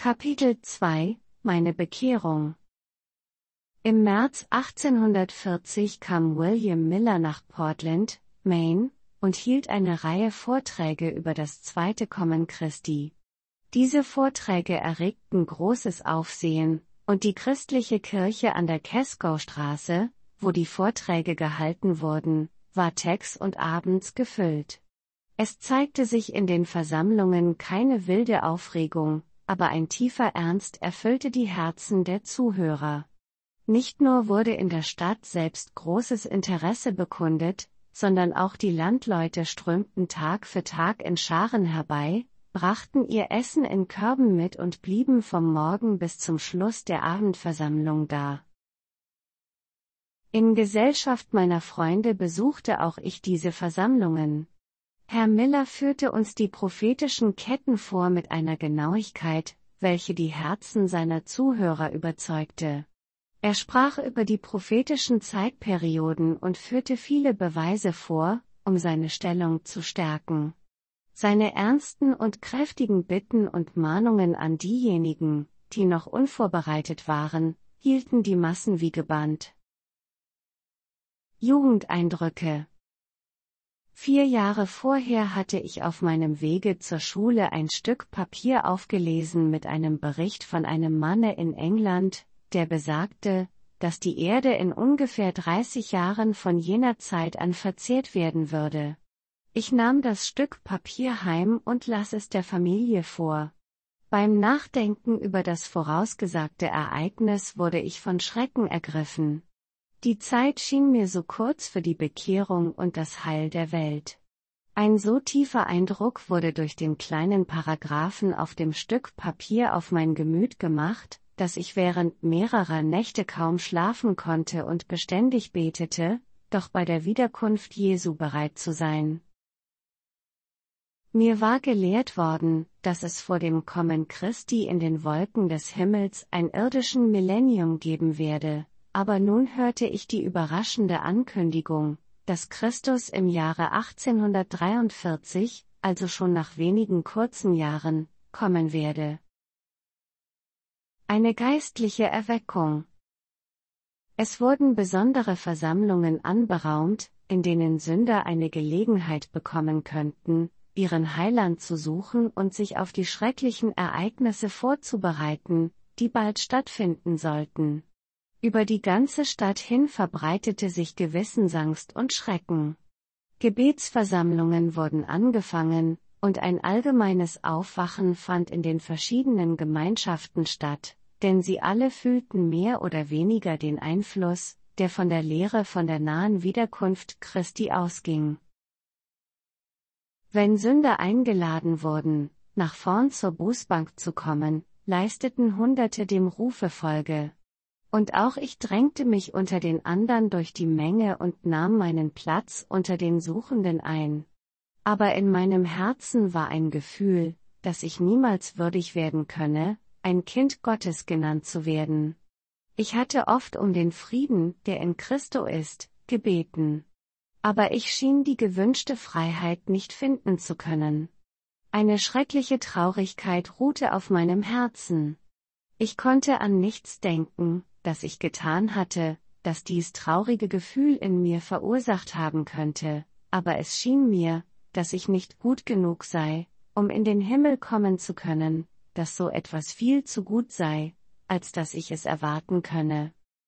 Kapitel 2 – Meine Bekehrung. Im März 1840 kam William Miller nach Portland, Maine, und hielt eine Reihe Vorträge über das zweite Kommen Christi. Diese Vorträge erregten großes Aufsehen, und die christliche Kirche an der Casco-Straße, wo die Vorträge gehalten wurden, war tags und abends gefüllt. Es zeigte sich in den Versammlungen keine wilde Aufregung, aber ein tiefer Ernst erfüllte die Herzen der Zuhörer. Nicht nur wurde in der Stadt selbst großes Interesse bekundet, sondern auch die Landleute strömten Tag für Tag in Scharen herbei, brachten ihr Essen in Körben mit und blieben vom Morgen bis zum Schluss der Abendversammlung da. In Gesellschaft meiner Freunde besuchte auch ich diese Versammlungen. Herr Miller führte uns die prophetischen Ketten vor mit einer Genauigkeit, welche die Herzen seiner Zuhörer überzeugte. Er sprach über die prophetischen Zeitperioden und führte viele Beweise vor, um seine Stellung zu stärken. Seine ernsten und kräftigen Bitten und Mahnungen an diejenigen, die noch unvorbereitet waren, hielten die Massen wie gebannt. Jugendeindrücke. 4 Jahre vorher hatte ich auf meinem Wege zur Schule ein Stück Papier aufgelesen mit einem Bericht von einem Manne in England, der besagte, dass die Erde in ungefähr 30 Jahren von jener Zeit an verzehrt werden würde. Ich nahm das Stück Papier heim und las es der Familie vor. Beim Nachdenken über das vorausgesagte Ereignis wurde ich von Schrecken ergriffen. Die Zeit schien mir so kurz für die Bekehrung und das Heil der Welt. Ein so tiefer Eindruck wurde durch den kleinen Paragraphen auf dem Stück Papier auf mein Gemüt gemacht, dass ich während mehrerer Nächte kaum schlafen konnte und beständig betete, doch bei der Wiederkunft Jesu bereit zu sein. Mir war gelehrt worden, dass es vor dem Kommen Christi in den Wolken des Himmels ein irdischen Millennium geben werde. Aber nun hörte ich die überraschende Ankündigung, dass Christus im Jahre 1843, also schon nach wenigen kurzen Jahren, kommen werde. Eine geistliche Erweckung. Es wurden besondere Versammlungen anberaumt, in denen Sünder eine Gelegenheit bekommen könnten, ihren Heiland zu suchen und sich auf die schrecklichen Ereignisse vorzubereiten, die bald stattfinden sollten. Über die ganze Stadt hin verbreitete sich Gewissensangst und Schrecken. Gebetsversammlungen wurden angefangen, und ein allgemeines Aufwachen fand in den verschiedenen Gemeinschaften statt, denn sie alle fühlten mehr oder weniger den Einfluss, der von der Lehre von der nahen Wiederkunft Christi ausging. Wenn Sünder eingeladen wurden, nach vorn zur Bußbank zu kommen, leisteten Hunderte dem Rufe Folge. Und auch ich drängte mich unter den andern durch die Menge und nahm meinen Platz unter den Suchenden ein. Aber in meinem Herzen war ein Gefühl, dass ich niemals würdig werden könne, ein Kind Gottes genannt zu werden. Ich hatte oft um den Frieden, der in Christo ist, gebeten. Aber ich schien die gewünschte Freiheit nicht finden zu können. Eine schreckliche Traurigkeit ruhte auf meinem Herzen. Ich konnte an nichts denken, das ich getan hatte, das dies traurige Gefühl in mir verursacht haben könnte, aber es schien mir, dass ich nicht gut genug sei, um in den Himmel kommen zu können, dass so etwas viel zu gut sei, als dass ich es erwarten könne.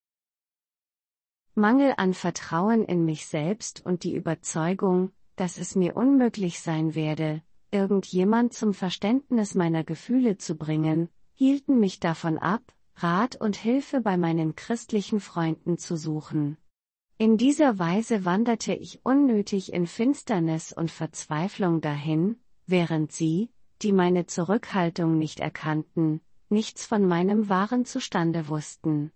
Mangel an Vertrauen in mich selbst und die Überzeugung, dass es mir unmöglich sein werde, irgendjemand zum Verständnis meiner Gefühle zu bringen, hielten mich davon ab, Rat und Hilfe bei meinen christlichen Freunden zu suchen. In dieser Weise wanderte ich unnötig in Finsternis und Verzweiflung dahin, während sie, die meine Zurückhaltung nicht erkannten, nichts von meinem wahren Zustande wussten.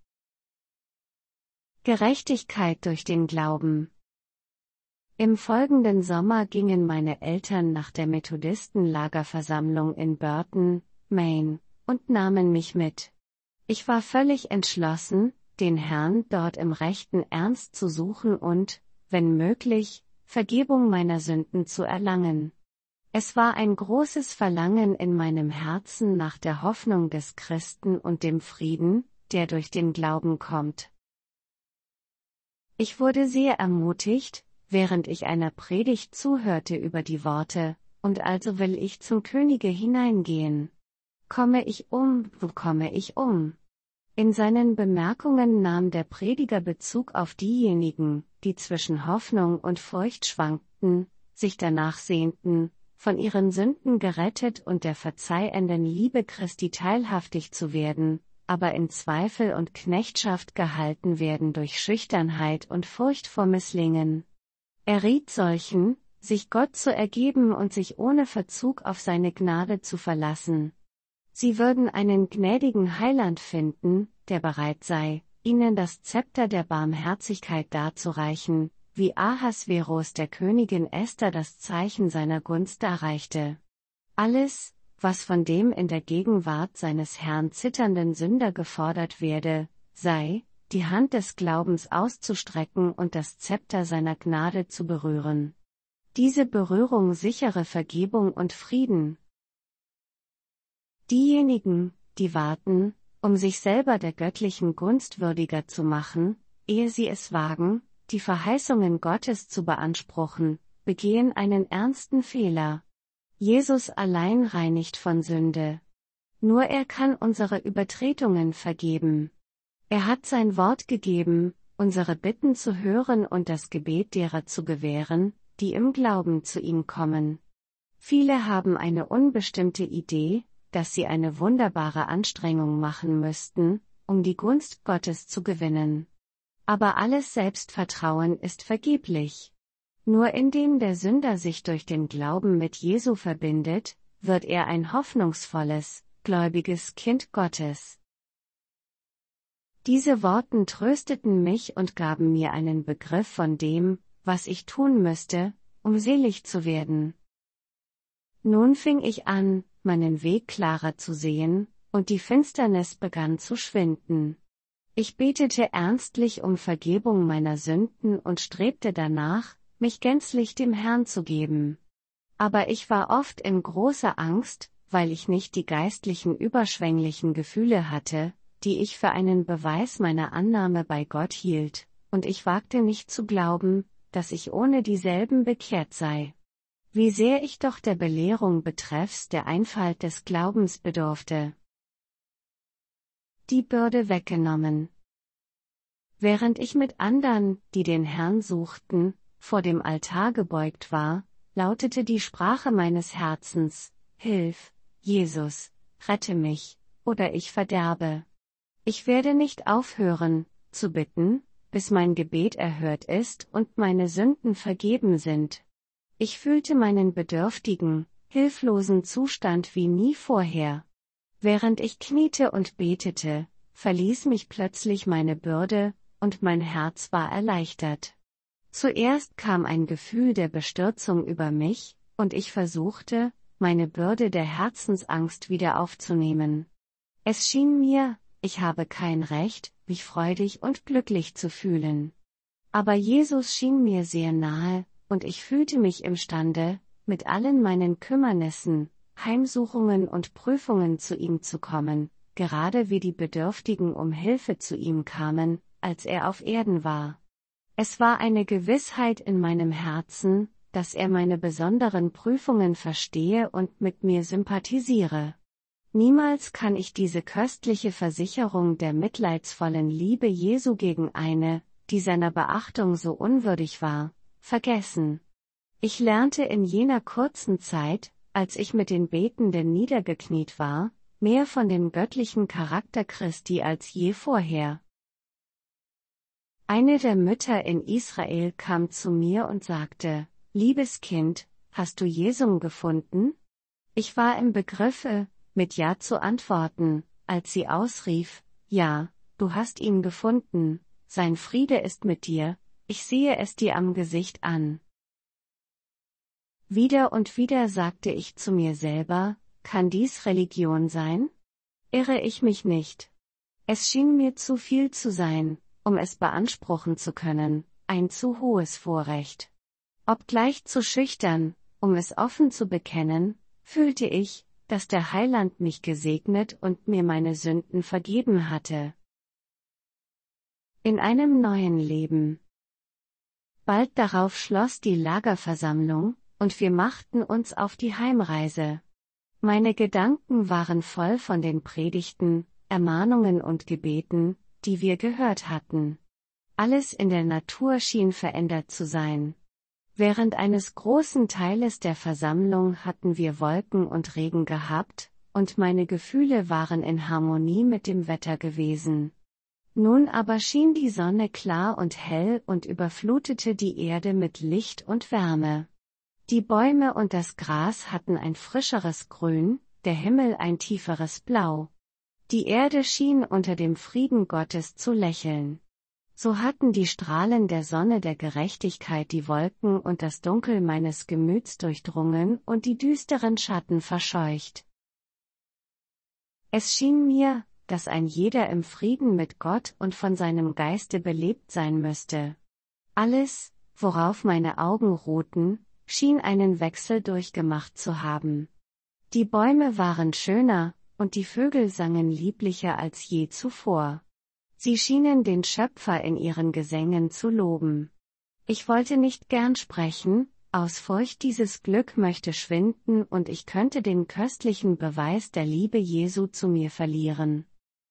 Gerechtigkeit durch den Glauben. Im folgenden Sommer gingen meine Eltern nach der Methodistenlagerversammlung in Burton, Maine, und nahmen mich mit. Ich war völlig entschlossen, den Herrn dort im rechten Ernst zu suchen und, wenn möglich, Vergebung meiner Sünden zu erlangen. Es war ein großes Verlangen in meinem Herzen nach der Hoffnung des Christen und dem Frieden, der durch den Glauben kommt. Ich wurde sehr ermutigt, während ich einer Predigt zuhörte über die Worte, und also will ich zum Könige hineingehen. Komme ich um, wo komme ich um? In seinen Bemerkungen nahm der Prediger Bezug auf diejenigen, die zwischen Hoffnung und Furcht schwankten, sich danach sehnten, von ihren Sünden gerettet und der verzeihenden Liebe Christi teilhaftig zu werden, aber in Zweifel und Knechtschaft gehalten werden durch Schüchternheit und Furcht vor Misslingen. Er riet solchen, sich Gott zu ergeben und sich ohne Verzug auf seine Gnade zu verlassen. Sie würden einen gnädigen Heiland finden, der bereit sei, ihnen das Zepter der Barmherzigkeit darzureichen, wie Ahasveros der Königin Esther das Zeichen seiner Gunst darreichte. Alles, was von dem in der Gegenwart seines Herrn zitternden Sünder gefordert werde, sei, die Hand des Glaubens auszustrecken und das Zepter seiner Gnade zu berühren. Diese Berührung sichere Vergebung und Frieden. Diejenigen, die warten, um sich selber der göttlichen Gunst würdiger zu machen, ehe sie es wagen, die Verheißungen Gottes zu beanspruchen, begehen einen ernsten Fehler. Jesus allein reinigt von Sünde. Nur er kann unsere Übertretungen vergeben. Er hat sein Wort gegeben, unsere Bitten zu hören und das Gebet derer zu gewähren, die im Glauben zu ihm kommen. Viele haben eine unbestimmte Idee, dass sie eine wunderbare Anstrengung machen müssten, um die Gunst Gottes zu gewinnen. Aber alles Selbstvertrauen ist vergeblich. Nur indem der Sünder sich durch den Glauben mit Jesu verbindet, wird er ein hoffnungsvolles, gläubiges Kind Gottes. Diese Worte trösteten mich und gaben mir einen Begriff von dem, was ich tun müsste, um selig zu werden. Nun fing ich an, meinen Weg klarer zu sehen, und die Finsternis begann zu schwinden. Ich betete ernstlich um Vergebung meiner Sünden und strebte danach, mich gänzlich dem Herrn zu geben. Aber ich war oft in großer Angst, weil ich nicht die geistlichen überschwänglichen Gefühle hatte, die ich für einen Beweis meiner Annahme bei Gott hielt, und ich wagte nicht zu glauben, dass ich ohne dieselben bekehrt sei. Wie sehr ich doch der Belehrung betreffs der Einfalt des Glaubens bedurfte. Die Bürde weggenommen. Während ich mit andern, die den Herrn suchten, vor dem Altar gebeugt war, lautete die Sprache meines Herzens: Hilf, Jesus, rette mich, oder ich verderbe. Ich werde nicht aufhören, zu bitten, bis mein Gebet erhört ist und meine Sünden vergeben sind. Ich fühlte meinen bedürftigen, hilflosen Zustand wie nie vorher. Während ich kniete und betete, verließ mich plötzlich meine Bürde, und mein Herz war erleichtert. Zuerst kam ein Gefühl der Bestürzung über mich, und ich versuchte, meine Bürde der Herzensangst wieder aufzunehmen. Es schien mir, ich habe kein Recht, mich freudig und glücklich zu fühlen. Aber Jesus schien mir sehr nahe, und ich fühlte mich imstande, mit allen meinen Kümmernissen, Heimsuchungen und Prüfungen zu ihm zu kommen, gerade wie die Bedürftigen um Hilfe zu ihm kamen, als er auf Erden war. Es war eine Gewissheit in meinem Herzen, dass er meine besonderen Prüfungen verstehe und mit mir sympathisiere. Niemals kann ich diese köstliche Versicherung der mitleidsvollen Liebe Jesu gegen eine, die seiner Beachtung so unwürdig war, vergessen. Ich lernte in jener kurzen Zeit, als ich mit den Betenden niedergekniet war, mehr von dem göttlichen Charakter Christi als je vorher. Eine der Mütter in Israel kam zu mir und sagte: Liebes Kind, hast du Jesum gefunden? Ich war im Begriffe, mit Ja zu antworten, als sie ausrief: Ja, du hast ihn gefunden, sein Friede ist mit dir, ich sehe es dir am Gesicht an. Wieder und wieder sagte ich zu mir selber: Kann dies Religion sein? Irre ich mich nicht? Es schien mir zu viel zu sein, um es beanspruchen zu können, ein zu hohes Vorrecht. Obgleich zu schüchtern, um es offen zu bekennen, fühlte ich, dass der Heiland mich gesegnet und mir meine Sünden vergeben hatte. In einem neuen Leben. Bald darauf schloss die Lagerversammlung, und wir machten uns auf die Heimreise. Meine Gedanken waren voll von den Predigten, Ermahnungen und Gebeten, die wir gehört hatten. Alles in der Natur schien verändert zu sein. Während eines großen Teiles der Versammlung hatten wir Wolken und Regen gehabt, und meine Gefühle waren in Harmonie mit dem Wetter gewesen. Nun aber schien die Sonne klar und hell und überflutete die Erde mit Licht und Wärme. Die Bäume und das Gras hatten ein frischeres Grün, der Himmel ein tieferes Blau. Die Erde schien unter dem Frieden Gottes zu lächeln. So hatten die Strahlen der Sonne der Gerechtigkeit die Wolken und das Dunkel meines Gemüts durchdrungen und die düsteren Schatten verscheucht. Es schien mir, dass ein jeder im Frieden mit Gott und von seinem Geiste belebt sein müsste. Alles, worauf meine Augen ruhten, schien einen Wechsel durchgemacht zu haben. Die Bäume waren schöner, und die Vögel sangen lieblicher als je zuvor. Sie schienen den Schöpfer in ihren Gesängen zu loben. Ich wollte nicht gern sprechen, aus Furcht dieses Glück möchte schwinden und ich könnte den köstlichen Beweis der Liebe Jesu zu mir verlieren.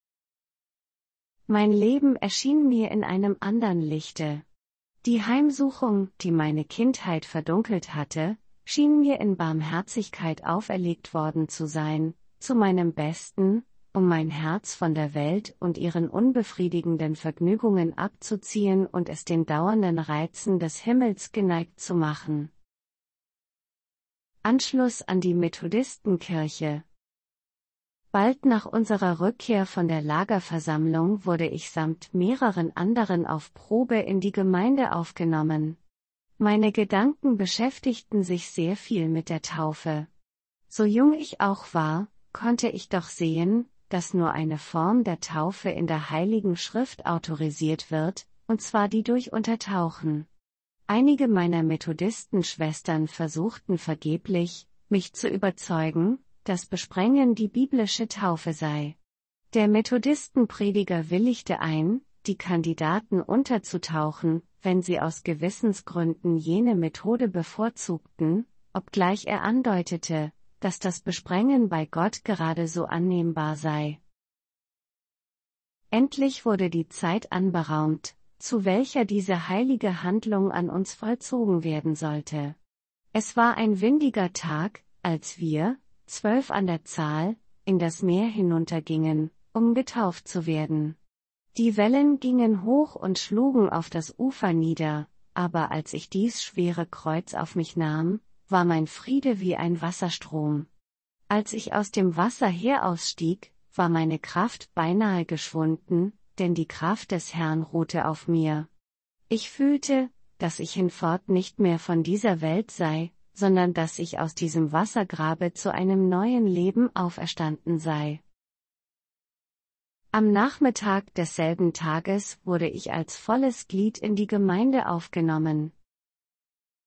Mein Leben erschien mir in einem andern Lichte. Die Heimsuchung, die meine Kindheit verdunkelt hatte, schien mir in Barmherzigkeit auferlegt worden zu sein, zu meinem Besten, um mein Herz von der Welt und ihren unbefriedigenden Vergnügungen abzuziehen und es den dauernden Reizen des Himmels geneigt zu machen. Anschluss an die Methodistenkirche. Bald nach unserer Rückkehr von der Lagerversammlung wurde ich samt mehreren anderen auf Probe in die Gemeinde aufgenommen. Meine Gedanken beschäftigten sich sehr viel mit der Taufe. So jung ich auch war, konnte ich doch sehen, dass nur eine Form der Taufe in der Heiligen Schrift autorisiert wird, und zwar die durch Untertauchen. Einige meiner Methodistenschwestern versuchten vergeblich, mich zu überzeugen, dass Besprengen die biblische Taufe sei. Der Methodistenprediger willigte ein, die Kandidaten unterzutauchen, wenn sie aus Gewissensgründen jene Methode bevorzugten, obgleich er andeutete, dass das Besprengen bei Gott gerade so annehmbar sei. Endlich wurde die Zeit anberaumt, zu welcher diese heilige Handlung an uns vollzogen werden sollte. Es war ein windiger Tag, als wir, 12 an der Zahl, in das Meer hinuntergingen, um getauft zu werden. Die Wellen gingen hoch und schlugen auf das Ufer nieder, aber als ich dies schwere Kreuz auf mich nahm, war mein Friede wie ein Wasserstrom. Als ich aus dem Wasser herausstieg, war meine Kraft beinahe geschwunden, denn die Kraft des Herrn ruhte auf mir. Ich fühlte, dass ich hinfort nicht mehr von dieser Welt sei, sondern dass ich aus diesem Wassergrabe zu einem neuen Leben auferstanden sei. Am Nachmittag desselben Tages wurde ich als volles Glied in die Gemeinde aufgenommen.